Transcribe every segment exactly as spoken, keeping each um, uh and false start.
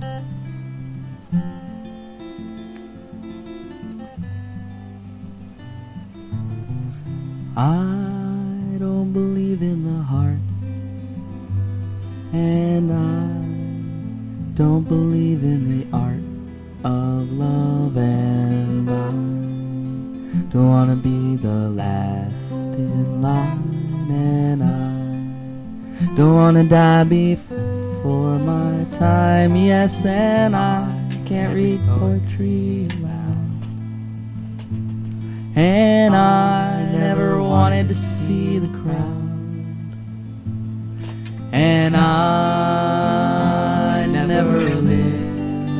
I don't believe in the heart, and I don't believe in the art of love, and I don't wanna be the last in line, and I don't wanna die before my time. Yes, and I can't read poetry loud, and I never wanted to see the crowd, and I never lived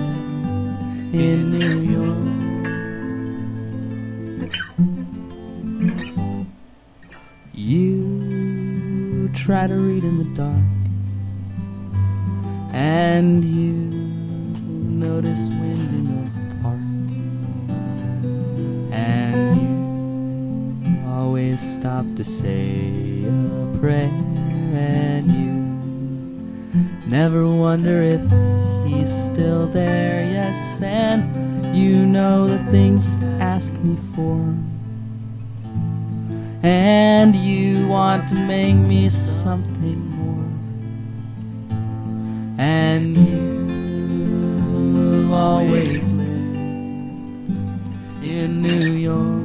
in New York. You try to read in the dark, and you notice wind in the park, and you always stop to say a prayer, and you never wonder if he's still there. Yes, and you know the things to ask me for, and you want to make me something more, and you've always lived in New York.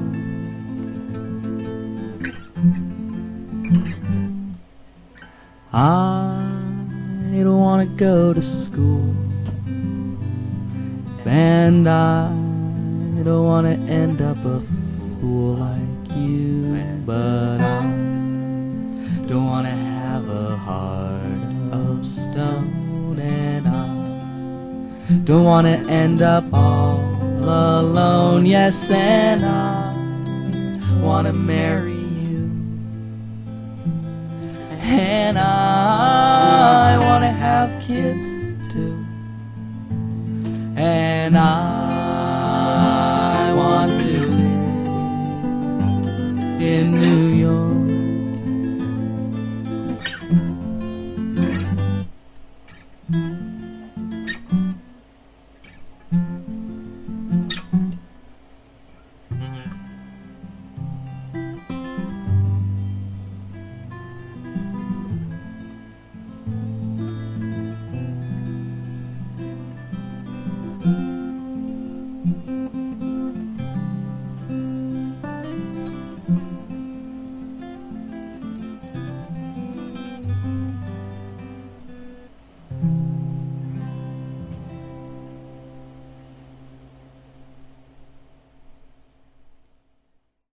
I don't want to go to school, and I don't want to end up a fool like you, but I don't want to have a heart of stone, and I don't want to end up all alone. Yes, and I want to marry you, and I want to have kids too, and I